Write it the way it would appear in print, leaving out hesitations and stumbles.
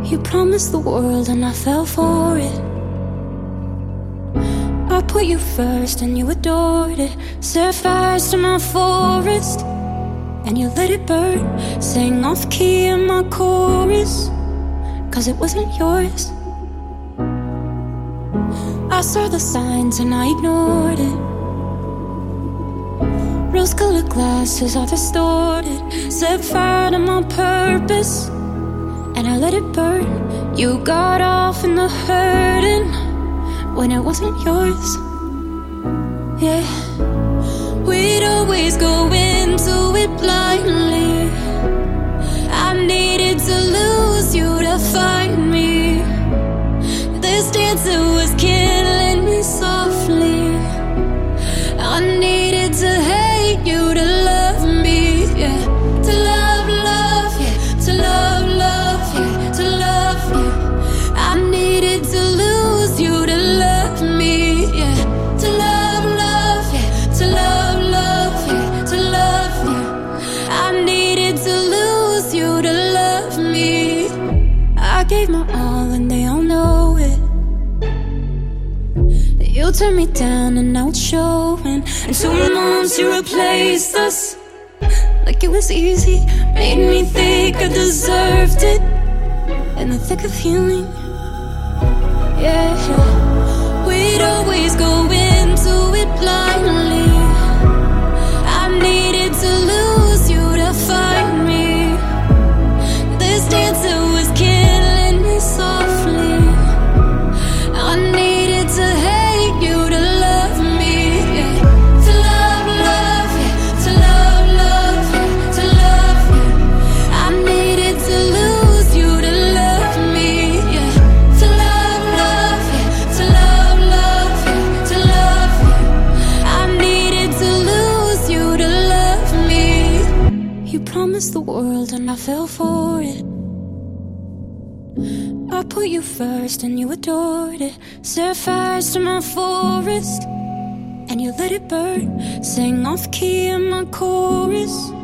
You promised the world and I fell for it. I put you first and you adored it. Set fires to my forest and you let it burn. Sang off key in my chorus, cause it wasn't yours. I saw the signs and I ignored it. Rose-colored glasses are distorted. Set fire to my purpose and I let it burn. You got off in the hurting when it wasn't yours. Yeah, we'd always go into it blindly. I needed to lose you to find me. This dancer was killing me softly. I needed to hate you to love me, yeah. To love, love, yeah. To love, love, yeah. To love you. I needed to lose you to love me, yeah. To love, love, yeah. To love, love, yeah. To love you. I needed to lose you to love me. I gave my all and they all know it. You turned me down and now it's showing. And 2 months you replaced us like it was easy. Made me think I deserved it in the thick of healing. Yeah, we'd always go into it blindly. I needed to lose you to find me. This dancer was killing me softly. I needed to hate you to love me, yeah. To love, love, yeah. To love, love, yeah. To love you. I needed to lose you to love me, yeah. To love, love, yeah. To love, love, yeah. To love you. I needed to lose you to love me. You promised the world and I fell for it. I put you first and you adored it. Set fires to my forest and you let it burn. Sang off key in my chorus,